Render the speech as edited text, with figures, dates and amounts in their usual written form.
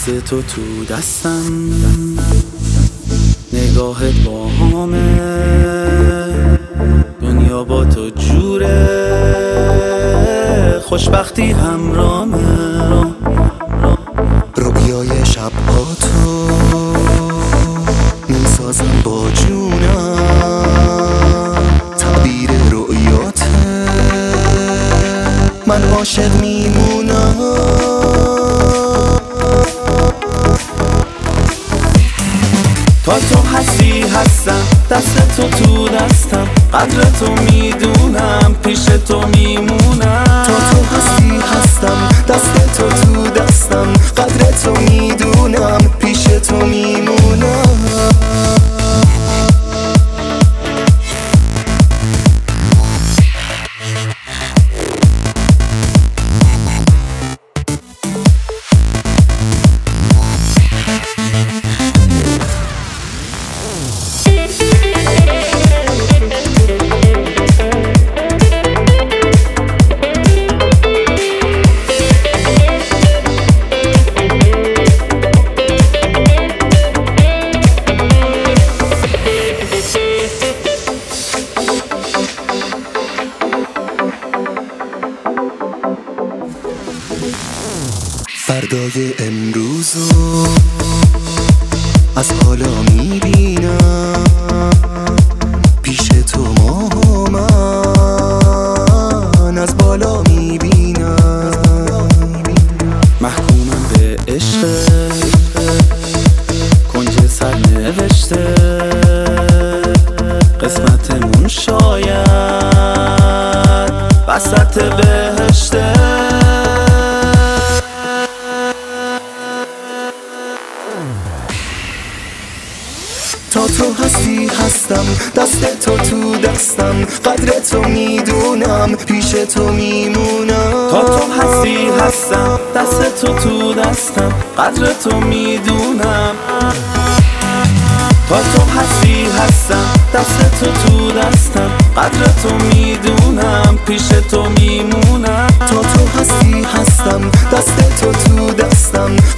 دست تو تو دستم، نگاهت با همه، دنیا با تو جوره، خوشبختی همرامه. رویای شبها تو میسازم با جونم، تعبیر رؤیاته، من عاشق میمونم. تا تو هستی هستم، دست تو تو دستم، قدر تو میدونم، پیش تو میمونم. تا تو هستی هستم، دست تو تو دستم، قدر تو میدونم، پیش تو میمونم. فردای امروزو از حالا میبینم، پیش تو ماه من از بالا میبینم. محکومم به عشق، کنج سر نوشته، قسمتمون شاید وسط بهشته. تا تو هستی هستم، دست تو تو دستم، قدر تو میدونم، پیش تو میمونم. تا تو هستی هستم، دست تو تو دستم، قدر تو میدونم. تا تو هستی هستم، دست تو تو دستم، قدر تو میدونم، پیش تو میمونم. تا تو هستی هستم، دست تو تو دستم،